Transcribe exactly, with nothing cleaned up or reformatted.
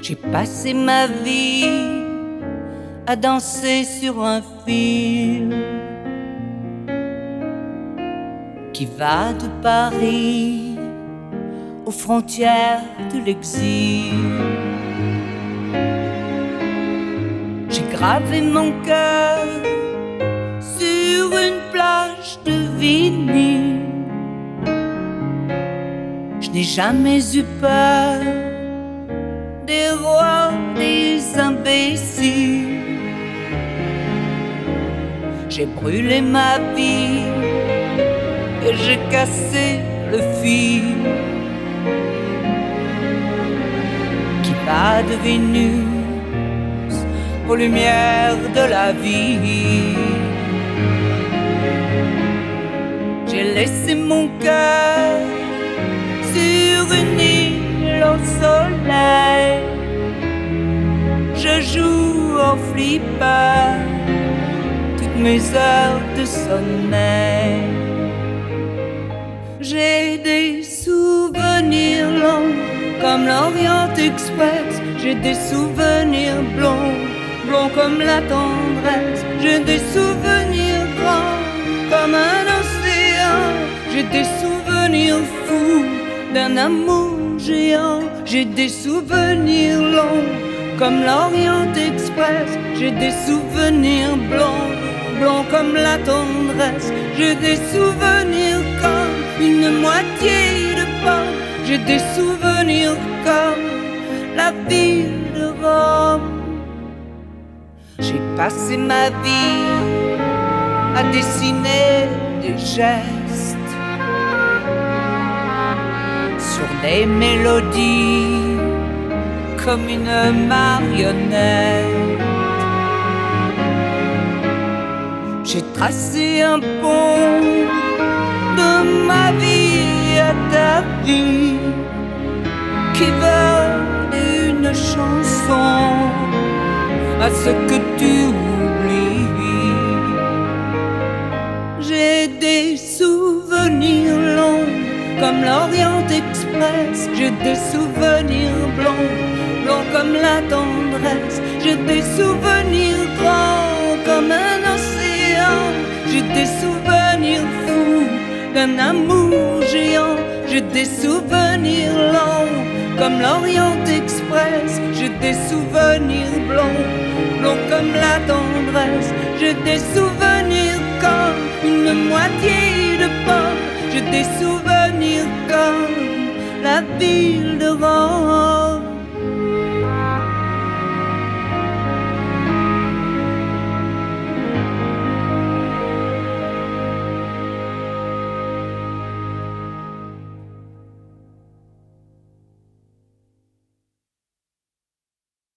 J'ai passé ma vie à danser sur un fil qui va de Paris aux frontières de l'exil. J'ai gravé mon cœur sur une plage de vinyle. Je n'ai jamais eu peur des rois, des imbéciles. J'ai brûlé ma vie et j'ai cassé le fil qui va de Vénus aux lumières de la vie. J'ai laissé mon cœur sur une île au soleil. Je joue au flipper toutes mes heures de sommeil. J'ai des souvenirs longs comme l'Orient Express. J'ai des souvenirs blonds, blonds comme la tendresse. J'ai des souvenirs grands comme un océan. J'ai des souvenirs fous d'un amour géant. J'ai des souvenirs longs comme l'Orient Express. J'ai des souvenirs blonds, blonds comme la tendresse. J'ai des souvenirs comme une moitié de pomme. J'ai des souvenirs comme la ville de Rome. J'ai passé ma vie à dessiner des gestes sur des mélodies comme une marionnette. J'ai tracé un pont de ma vie à ta vie qui veut une chanson à ce que tu oublies. J'ai des souvenirs longs comme l'Orient Express. J'ai des souvenirs blonds, blonds comme la tendresse. J'ai des souvenirs grands comme un océan. J'ai des souvenirs fous d'un amour géant. J'ai des souvenirs longs comme l'Orient Express. J'ai des souvenirs blonds, blonds comme la tendresse. J'ai des souvenirs comme une moitié de pomme. J'ai des souvenirs comme la ville de Rome.